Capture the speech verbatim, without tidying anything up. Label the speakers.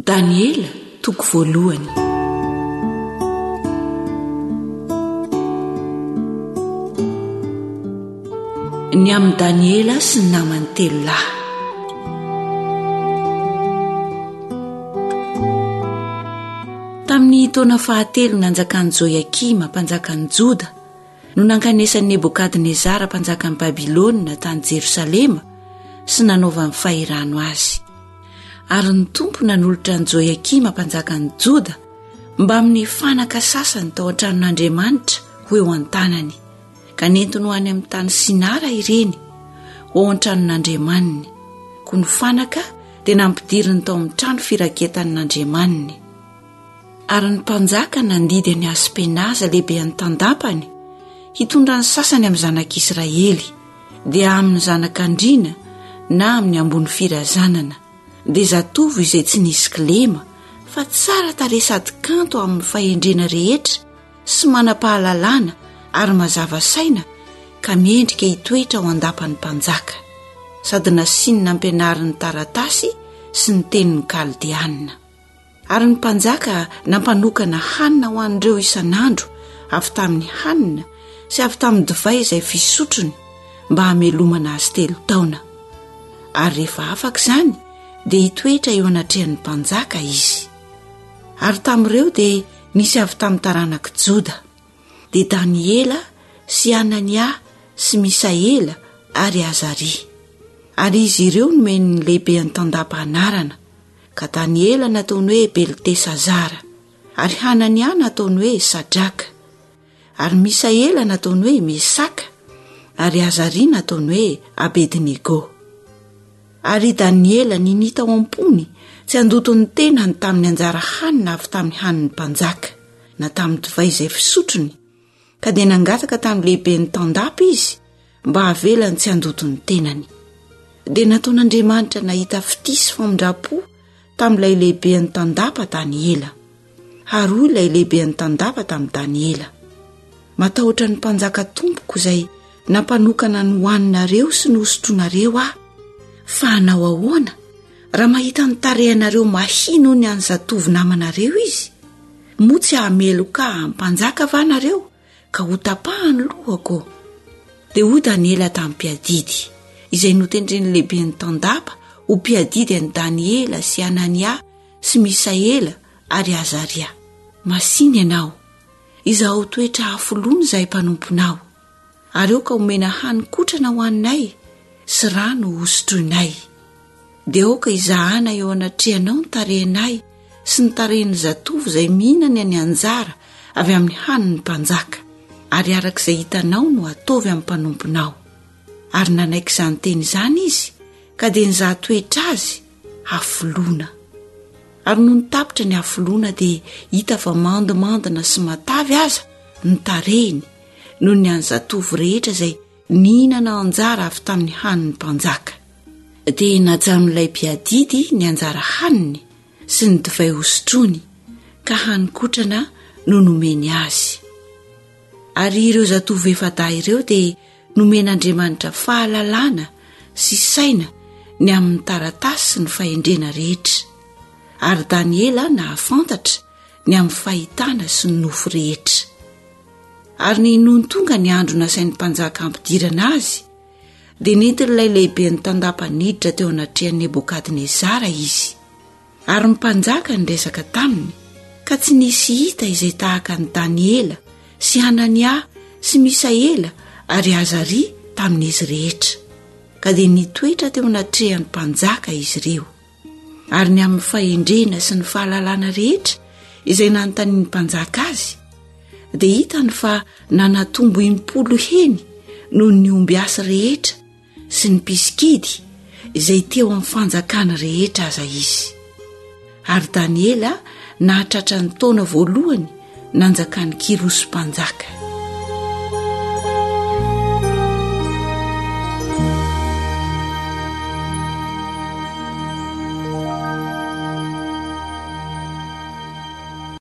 Speaker 1: Daniela toko voalohany. Ny amin'ny Daniela sy ny namany telo lahy. Tamin'ny taona fahatelo nanjakan'i Joiakima mpanjakan'i Joda no nankanesan'i Nebokadnezara mpanjakan'i Babilôna tany Jerosalema sy nanaovany fahirano azy. Ary ny tompo nanolotra ny Joiakima mpanjakan'i Joda mba amin'ny fanaka sasany tao an-tranon'Andriamanitra ho eo an-tanany, ka nentiny ho any amin'ny tany Sinara ireny ho ao an-tranon'Andriamaniny. Ko ny fanaka dia nampidiriny tao amin'ny trano firaketan'Andriamaniny. Ary ny mpanjaka nandidy ny Aspenaza lehibe any tandapany hitondra ny sasany amin'ny zanak'Israely, dia amin'ny zanak'Andrina na amin'ny ambony firazanana, dia zatovo izay tsy nisy kilema fa tsara tarehy sady kanto amin'ny fahendrena rehetra sy manam-pahalalana ary mazava saina, ka miendrika hitoetra ao andapany mpanjaka, sady nasinina ampianarin'ny taratasy sy ny tenin'ny Kaldiana. Ary ny mpanjaka nampanokana hanina ho an'ireo isan'andro avy tamin'ny hanina sy avy tamin'ny divay izay fisotrony mba hamelomana azy telo taona. Ary rehefa afaka izany dia hitoetra eo anatrehan'ny mpanjaka izy. Ary tamin'ireo dia nisy avy tamin'ny taranaka Joda, dia Daniela sy Anania sy Misaela ary Azaria. Ary izy ireo nomeny ny lehibe ny tandapa anarana, ka Daniela nataony hoe Beltesazara, ary Hanania nataony hoe Sadraka, ary Misaela nataony hoe Mesaka, ary Azaria nataony hoe Abednego. Ary Daniela ninita ao am-pony tsy andotony tenany tamin'ny anjara hanina avy tamin'ny hanin'ny mpanjaka na tamin'ny divay izay fisotrony, ka dia nangataka tamin'ny lehibe ny tandapa izy mba havelany tsy andotony tenany. Dia nataon'Andriamanitra nahita fitisy famondrapo tamin'ilay lehibe ny tandapa Daniela, haroy ilay lehibe ny tandapa tamin'ny Daniela. Matahotra ny mpanjaka tompoko izay nampanokana ny hoaninareo sy ny hosotroanareo aho, fa hanao ahoana raha mahita ny tarehanareo mahino ny any zatovo namanareo izy? Moa tsy hameloka mpanjaka va nareo ka ho tapahany lohako? Dia ho Daniela tamin'ny mpiadidy izay notendreny lehibe ny tandapa ho mpiadidy any Daniela sy Anania sy Misaela ary Azaria. Masiny ianao, izaho toetra hafoloana izay mpanomponao, ary eo ka homena hany-kotrana ho aninay sy rano hosotroinay. Dia ao ka izahana eo anatrehanao ny tarehinay sy ny tarehin'ny zatovo izay mihinany any anjara avy amin'ny hanin'ny mpanjaka, ary arak'izay hitanao no ataovy amin'ny mpanomponao. Ary nanaiky izany teny izany izy, ka dia nizaha toetra azy hafoloana. Ary no nitapitra ny hafoloana dia hita fa mandimandina sy matavy aza ny tarehiny noho ny any zatovo rehetra izay nihinana anjara avy tamin'ny hanin'ny mpanjaka. Dia najanon'ilay mpiadidy ny anjara haniny sy ny divay hosotrony, ka hany-kotrana no nomeny azy. Ary ireo zatovo efa-dah ireo dia nomen'Andriamanitra fahalalana sy saina ny amin'ny taratasy sy ny fahendrena rehetra. Ary Daniela nahafantatra ny amin'ny fahitana sy ny nofo rehetra. Ary ny nohony tonga ny andro nasain'ny mpanjaka ampidirana azy, dia nentin'ilay lehibe ny tandapa niditra teo anatrehan'i Nebokadnezara izy. Ary ny mpanjaka niresaka taminy, ka tsy nisy hita izay tahaka ny Daniela sy Anania sy Misaela ary Azaria tamin'izy rehetra, ka dia nitoetra teo anatrehan'ny mpanjaka izy ireo. Ary ny amin'ny fahendrena sy ny fahalalana rehetra izay nanontanian'ny mpanjaka azy, dia hitany fa nanatombo impolo heny noho ny omby asy rehetra sy ny piskidy izay teo amin'ny fanjakana rehetra aza izy. Ary Daniela nahatratra ny taona voalohany nanjakan'ny Kirosy mpanjaka.